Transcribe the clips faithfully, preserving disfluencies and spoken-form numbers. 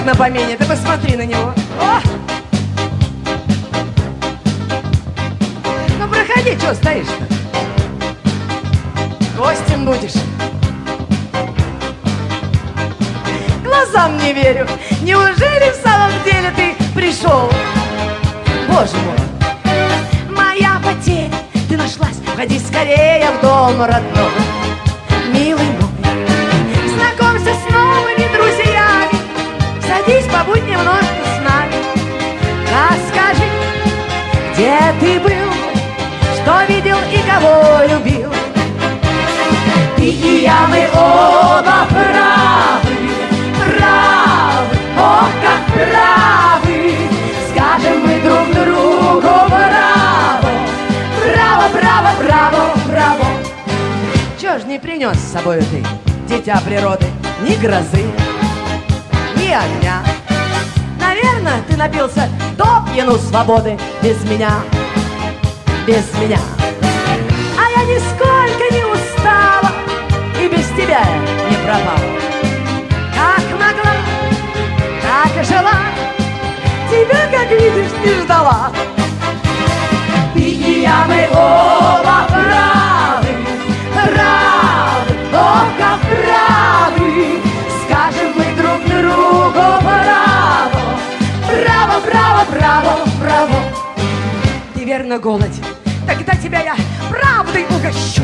на помине, ты посмотри на него. О! Ну, проходи, что стоишь-то? Гостем будешь. Глазам не верю. Неужели в самом деле ты пришел? Боже мой. Моя потеря, ты нашлась. Входи скорее в дом родной. Милый мой, знакомься с новыми друзьями. Садись, побудь немножко с нами. Расскажи, где ты был, что видел и кого любил. Ты и я, мы оба правы, правы, ох, как правы. Скажем мы друг другу браво, браво, браво, браво, браво. Чё ж не принес с собой ты, дитя природы, ни грозы, ни огня? Наверное, ты напился до пьяну свободы без меня, без меня. А я нисколько не устала и без тебя я не пропала. Как могла, так и жила, тебя, как видишь, не ждала. Ты и я, мы оба правы, правы, о, как правы. Скажем мы друг другу браво, браво, браво, браво, браво. Ты верно голоден, тогда тебя я правдой угощу,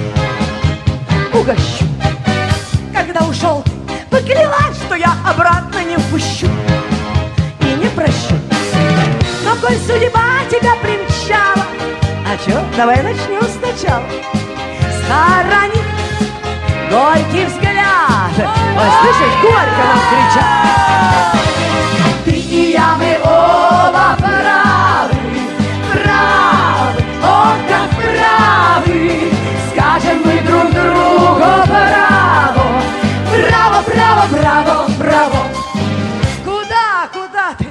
угощу. Когда ушел ты, поклялась, что я обратно не впущу и не прощу. Но коль судьба тебя примчала, а чё, давай начнем сначала. Сторoni горький взгляд. Ой, слышишь, горько нам кричат. Ты и я, мы оба правы, правы, о, как правы. Скажем мы друг другу браво, браво, браво, браво, браво. Куда, куда ты?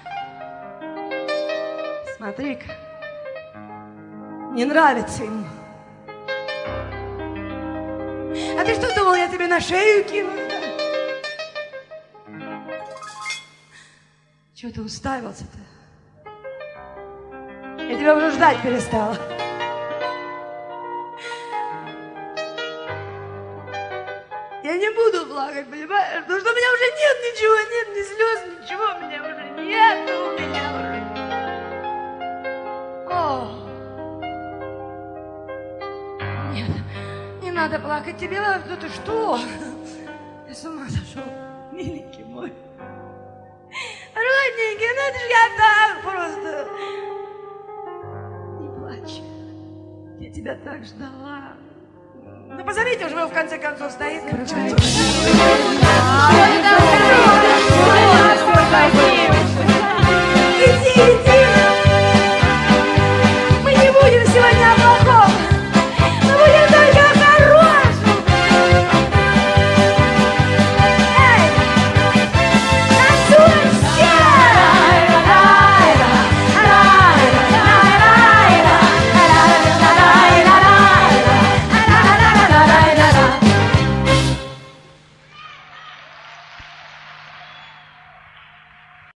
Смотри-ка, не нравится ему. А ты что думал, я тебе на шею кину? Чего ты уставился-то? Я тебя уже ждать перестала. Я не буду плакать, понимаешь? Потому что у меня уже нет ничего, нет ни слез, ничего у меня уже нет, у меня уже. О! Нет, не надо плакать, тебе надо, ну ты что? Ты с ума сошел, миленький мой. Родненький, ну это ж я так просто. Не плачь, я тебя так ждала. Ну позовите уже, вы в конце концов стоит. Короче,